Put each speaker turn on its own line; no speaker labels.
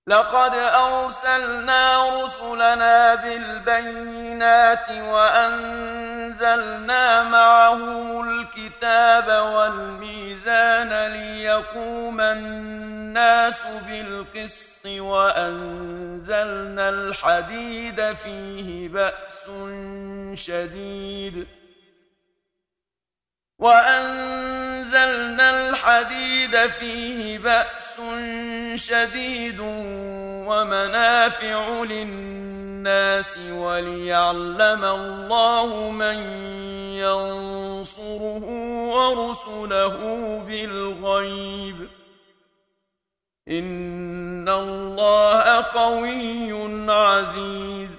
لقد أرسلنا رسلنا بالبينات وأنزلنا معهم الكتاب والميزان ليقوم الناس بالقسط وأنزلنا الحديد فيه بأس شديد ومنافع للناس وليعلم الله من ينصره ورسله بالغيب إن الله قوي عزيز